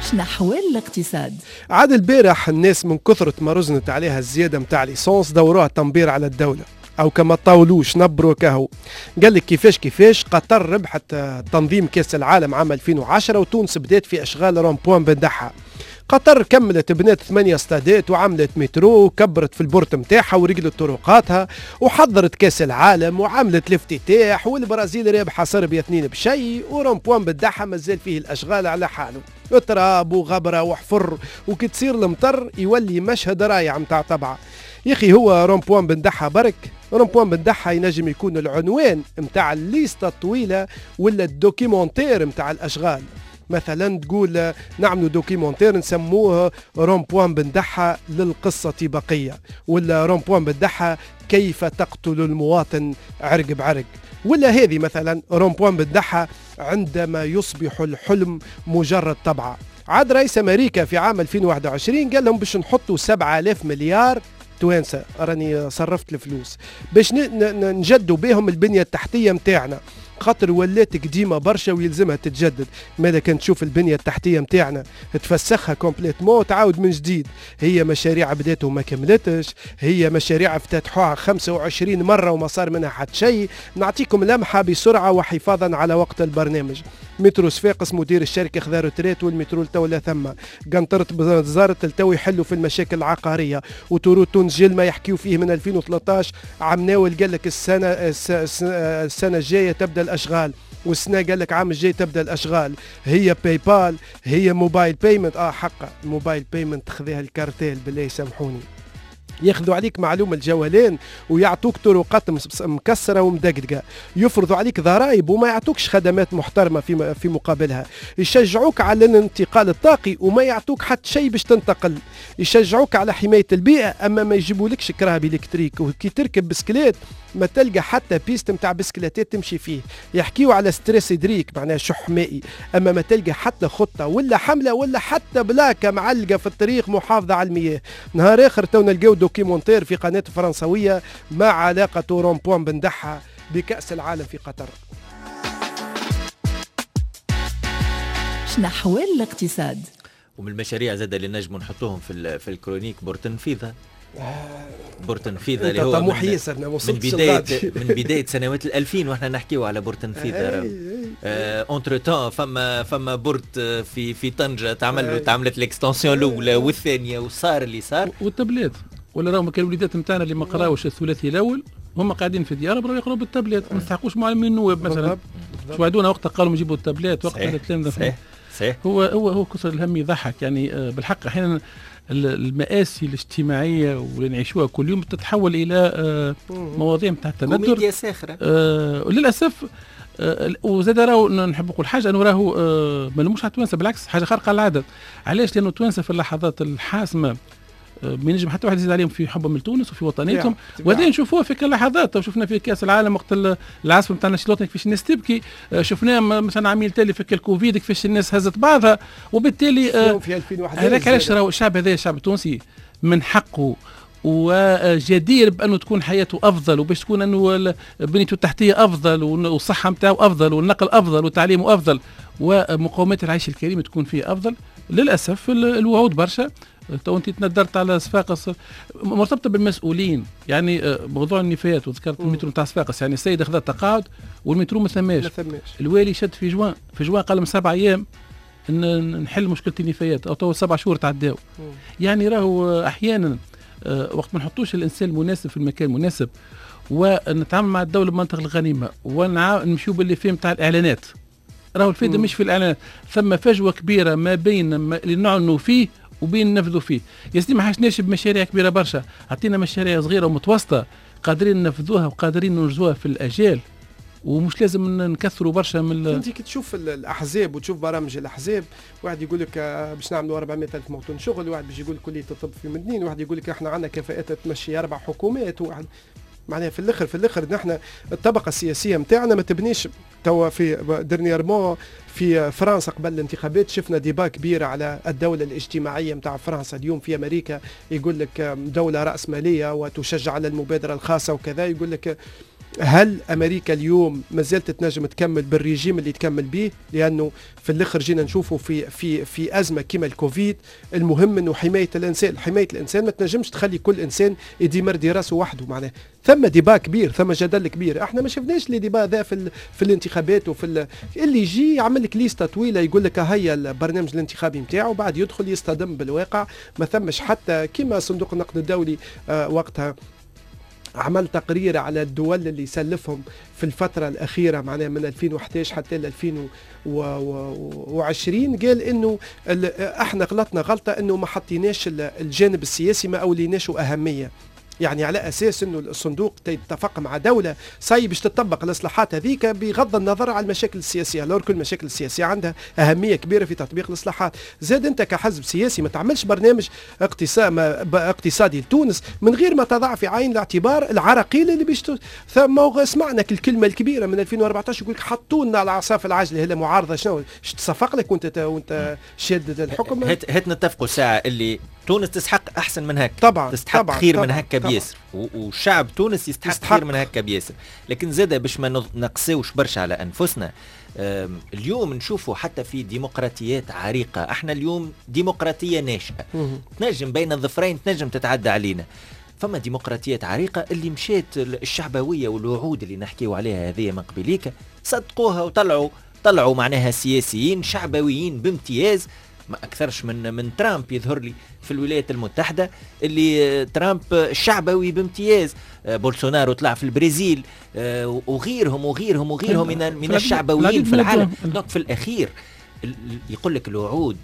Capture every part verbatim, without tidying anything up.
نحو الاقتصاد. عاد البارح الناس من كثرة ما رزنت عليها الزيادة متاع ليسونس دوروها تنبير على الدولة، او كما طاولوش نبروا كهو. قال لك كيفاش كيفاش قطر ربحت تنظيم كاس العالم عام ألفين وعشرة وتونس بدات في اشغال رومبوان بندحة. قطر كملت بنات ثمانية استادات وعملت مترو وكبرت في البورت متاعها ورجلت طرقاتها وحضرت كاس العالم وعملت الافتتاح، والبرازيل رابحه صربيا اثنين بشيء، ورومبوان بدحة مازال فيه الاشغال على حاله، تراب وغبره وحفر، وكي تصير المطر يولي مشهد رايع متاع طبعه. يا اخي هو رومبوان بندحة برك، رومبوان بندحة ينجم يكون العنوان متاع الليسته الطويله ولا الدوكيمونتير متاع الاشغال. مثلا تقول نعملوا دوكيمونتير نسموه رومبوان بندحة للقصة بقية، ولا رومبوان بندحة كيف تقتل المواطن عرق بعرق، ولا هذه مثلا رومبوان بندحة عندما يصبح الحلم مجرد طبعة. عاد رئيس أمريكا في عام ألفين وواحد وعشرين قال لهم باش نحطوا سبعة آلاف مليار توانسة، راني صرفت الفلوس باش نجدوا بهم البنية التحتية متاعنا، خاطر ولات قديمة برشا ويلزمها تتجدد. ماذا كان تشوف البنية التحتية متاعنا تفسخها كومبليتمون تعاود من جديد، هي مشاريع بدات وما كملتش، هي مشاريع افتتحوها خمسة وعشرين مرة وما صار منها حتى شيء. نعطيكم لمحة بسرعة وحفاظا على وقت البرنامج. مترو صفاقس مدير الشركة خذا روتريت والمترو التو ثم، قنطرة بزارة التو يحلوا في المشاكل العقارية، وتورو تونس جيل ما يحكيوا فيه من ألفين وثلاثة عشر عم ناول قال لك السنة السنة الجاية تبدأ الأشغال، والسنة قال لك عام الجاي تبدأ الأشغال. هي باي بال، هي موبايل بيمنت، اه حقا الموبايل بيمنت خذيها الكارتيل بالله يسامحوني، ياخذوا عليك معلومة الجوالين ويعطوك طرقات مكسرة ومدقدقة، يفرضوا عليك ضرائب وما يعطوكش خدمات محترمة في في مقابلها، يشجعوك على الانتقال الطاقي وما يعطوك حتى شيء باش تنتقل، يشجعوك على حماية البيئة أما ما يجيبولكش كراب إلكتريك، وكي تركب بسكليت ما تلقى حتى بيست متاع بسكليتات تمشي فيه، يحكيوا على ستريس إدريك معناها شح مائي، أما ما تلقى حتى خطة ولا حملة ولا حتى بلاكة معلقة في الطريق محافظة على المياه. نهار آخر تو نلقاو دوكيمونتير في قناة فرنسوية ما علاقة رومبوان بندحة بكأس العالم في قطر. نحو الاقتصاد. ومن المشاريع زاد اللي نجموا نحطوهم في في الكرونيك بورتنفيذا. بورتنفيذا اللي هو من, من بداية من بداية سنوات الألفين واحنا نحكيو على بورتنفيذا. اونتر تان فما فما بورت في في طنجة تعمل تعملت الاكستنسيون الأولى والثانية وصار اللي صار. والتابلات ولا راهم كانوا الوليدات نتاعنا اللي ما قراوش الثلاثي الأول هم قاعدين في ديارهم راهو يقراوا بالتابلات، ما نستحقوش معلمين النواب مثلا. شو وعدونا وقتها قالوا نجيبوا التابلات وقت التلامذة. صحيح صحيح. هو هو هو كثر الهم يضحك يعني. بالحق احيانا المآسي الاجتماعية واللي نعيشوها كل يوم تتحول إلى مواضيع متاع التندر كوميديا ساخرة. آه وللأسف آه وزاد راهو نحب نقول حاجة أنه راهو آه ما نلوموش على التوانسة، بالعكس حاجة خارقة العادة. علاش؟ لأنه التوانسة في اللحظات الحاسمة ما ينجم حتى واحد يزيد عليهم في حبهم لتونس وفي وطنيتهم، وهذا نشوفوها في كل اللحظات. شفنا في كاس العالم وقت العاصفه نتاع نشيلوتنا كيفاش الناس تبكي، شفناه مثلا عامين تالي في الكوفيد كيفاش الناس هزت بعضها، وبالتالي في ألفين وواحد هذاك علاش راهو الشعب هذا الشعب التونسي من حقه وجدير بأنه تكون حياته أفضل، وباش تكون أنه بنيته التحتية أفضل والصحة متاعه أفضل والنقل أفضل وتعليمه أفضل ومقومات العيش الكريم تكون فيه أفضل. للأسف الوعود برشا. تو انت تندرت على صفاقس مرتبطه بالمسؤولين، يعني موضوع النفايات وذكرت المترو نتاع صفاقس، يعني السيد اخذ تقاعد والمترو ما ثماش. الوالي شد في جوان في جوان قال من سبع ايام ان نحل مشكله النفايات، او تو سبع شهور تعداو. يعني راهو احيانا وقت ما نحطوش الانسان المناسب في المكان المناسب ونتعامل مع الدوله بمنطق الغنيمه ونمشيو باللي فيه نتاع الاعلانات، راهو الفائده مش في الاعلانات، ثم فجوه كبيره ما بين اللي نعنوا فيه وبين ننفذوا فيه. يا سيدي ما حاجناش بمشاريع كبيره برشا، عطينا مشاريع صغيره ومتوسطه قادرين ننفذوها وقادرين ننجزوها في الاجال، ومش لازم نكثروا برشا من انت كي تشوف الاحزاب وتشوف برامج الاحزاب، واحد يقول لك باش نعملوا أربعمائة ألف موطن شغل، واحد باش يقول كليه الطب في مدنين، واحد يقول لك احنا عندنا كفاءات تمشي اربع حكومات، واحد معناها في الاخر في الاخر نحن الطبقه السياسيه نتاعنا ما تبنيش. توا في ديرنييرمون في فرنسا قبل الانتخابات شفنا ديبا كبيره على الدوله الاجتماعيه نتاع فرنسا. اليوم في امريكا يقول لك دوله راسماليه وتشجع على المبادره الخاصه وكذا، يقول لك هل أمريكا اليوم ما زالت تنجم تكمل بالريجيم اللي تكمل به؟ لأنه في الآخر جينا نشوفوا في في في أزمة كما الكوفيد، المهم إنه حماية الإنسان، حماية الإنسان ما تنجمش تخلي كل إنسان يديمر دي راسه وحده، معناه ثم ديبا كبير، ثم جدل كبير. احنا ما شفناش لي ديبا ذا في في الانتخابات، وفي اللي يجي يعمل لك ليسته طويله يقول لك هيا البرنامج الانتخابي نتاعو، بعد يدخل يصطدم بالواقع. ما ثمش حتى كما صندوق النقد الدولي آه وقتها عمل تقرير على الدول اللي سلفهم في الفترة الأخيرة، معناها من ألفين وإحدى عشر حتى ل ألفين وعشرين، قال إنه احنا غلطنا غلطة إنه ما حطيناش الجانب السياسي، ما أوليناشه أهمية. يعني على اساس انه الصندوق يتفق مع دوله صاي باش تطبق الاصلاحات هذيك بغض النظر على المشاكل السياسيه، لو كل المشاكل السياسيه عندها اهميه كبيره في تطبيق الاصلاحات. زاد انت كحزب سياسي ما تعملش برنامج اقتصاد اقتصادي لتونس من غير ما تضع في عين الاعتبار العراقيل اللي باش ثم سمعنا الكلمه الكبيره من ألفين وأربعة عشر يقول لك حطوا لنا العصاف العاجله، هي معارضه شنو تصفق لك وانت وانت شادد الحكم. هات هات نتفقوا ساعه اللي تونس تسحق احسن من هكا، طبعا تستحق طبعا خير طبعا من هكا بياسر، وشعب تونس يستحق, يستحق خير من هكا بياسر. لكن زاده باش ما نقساوش برشا على انفسنا، اليوم نشوفوا حتى في ديمقراطيات عريقه، احنا اليوم ديمقراطيه ناشئه تنجم بين الظفرين تنجم تتعدى علينا. فما ديمقراطيات عريقه اللي مشات الشعبويه والوعود اللي نحكيو عليها هذه من قبليك صدقوها وطلعوا طلعوا معناها سياسيين شعبويين بامتياز، ما أكثرش من من ترامب يظهر لي في الولايات المتحدة، اللي ترامب شعبوي بامتياز، بولسونارو طلع في البرازيل، وغيرهم وغيرهم وغيرهم من من الشعبويين في العالم. في الأخير يقول لك الوعود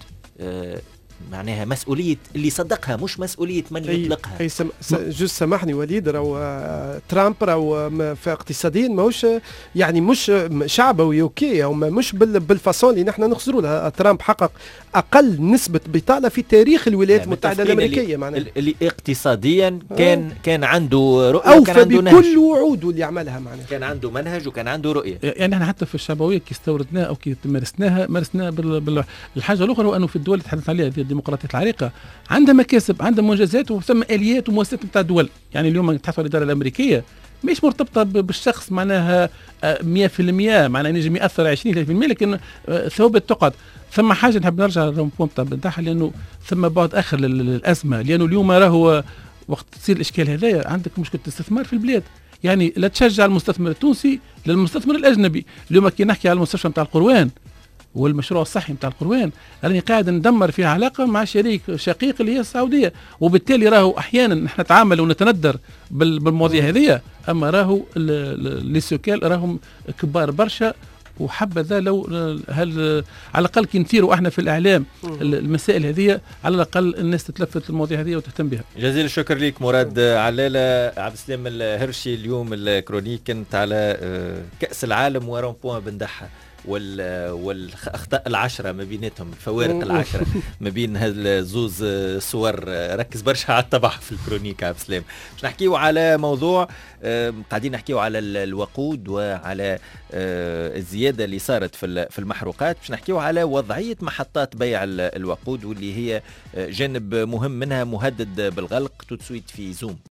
معناها مسؤولية اللي صدقها مش مسؤولية من يطلقها. أي سم... جوز سامحني وليد، راهو ترامب راهو في اقتصاديا ماهوش يعني مش شعبوي اوكي، او مش بال... بالفاصون اللي نحن نخزروا لها. ترامب حقق اقل نسبة بطالة في تاريخ الولايات المتحدة الامريكية، معناها اللي اقتصاديا كان آه. كان عنده رؤية، وكان عنده نهج بكل وعوده اللي عملها، معناها كان عنده منهج وكان عنده رؤية. يعني احنا حتى في الشعبوية كي استوردناها او كي مارسناها مارسناها بال... بال... الحاجة الأخرى هو أنه في الدول اللي تحدث عليها الديمقراطية العريقة عندها مكاسب، عندها منجزات وثم آليات ومؤسسات نتاع الدول. يعني اليوم نتحدث عن الإدارة الأمريكية مش مرتبطة بالشخص معناها مئة في المئة، معناها نجم يأثر عشرين ثلاثين بالمئة، لكن ثوابت تقعد. ثم حاجة نحب نرجع للبوم بتاعها، لأنه ثم بعد آخر للأزمة، لأنه اليوم راهو وقت تصير الإشكال هذايا عندك مشكلة استثمار في البلاد. يعني لا تشجع المستثمر التونسي للمستثمر الأجنبي. اليوم كي نحكي على المستشفى نتاع القروان والمشروع الصحي نتاع القروان، راني قاعد ندمر فيها علاقه مع شريك شقيق اللي هي السعوديه، وبالتالي راهو احيانا نحن نتعامل ونتندر بالمواضيع هذه، اما راهو لي سوكال راهم كبار برشا. وحبذا لو هل على الاقل كي نثيروا احنا في الاعلام المسائل هذه، على الاقل الناس تتلفت المواضيع هذه وتهتم بها. جزيل الشكر ليك مراد علالة. عبد السلام الهرشي، اليوم الكرونيك كانت على كأس العالم ورون بوان بندحة وال والاخطاء العشره ما بيناتهم، الفوارق العشره ما بين هالزوز صور. ركز برشا على الطبع في الكرونيك عبد السلام. باش نحكيو على موضوع قاعدين نحكيو على الوقود وعلى الزياده اللي صارت في المحروقات. باش نحكيو على وضعيه محطات بيع الوقود واللي هي جانب مهم منها مهدد بالغلق. توت سويت في زوم.